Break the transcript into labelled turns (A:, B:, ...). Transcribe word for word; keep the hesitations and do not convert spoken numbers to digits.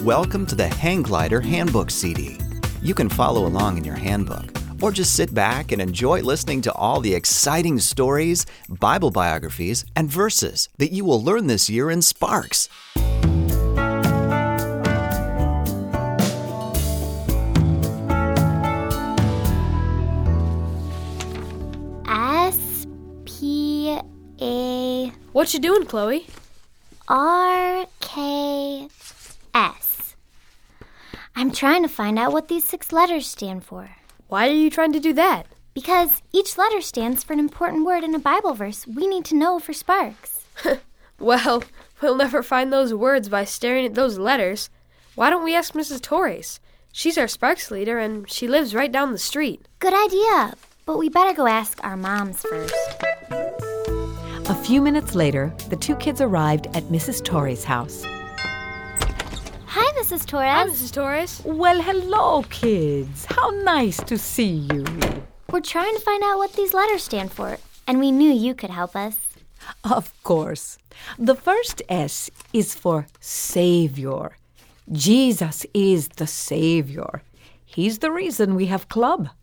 A: Welcome to the Hang Glider Handbook C D. You can follow along in your handbook, or just sit back and enjoy listening to all the exciting stories, Bible biographies, and verses that you will learn this year in Sparks.
B: S P A
C: What you doing, Chloe?
B: R K S. I'm trying to find out what these six letters stand for.
C: Why are you trying to do that?
B: Because each letter stands for an important word in a Bible verse we need to know for Sparks.
C: Well, we'll never find those words by staring at those letters. Why don't we ask Missus Torres? She's our Sparks leader, and she lives right down the street.
B: Good idea, but we better go ask our moms first.
D: A few minutes later, the two kids arrived at Missus Torres' house.
B: Hi, Missus Torres.
C: Hi, Missus Torres.
D: Well, hello, kids. How nice to see you.
B: We're trying to find out what these letters stand for, and we knew you could help us.
D: Of course. The first S is for Savior. Jesus is the Savior. He's the reason we have club.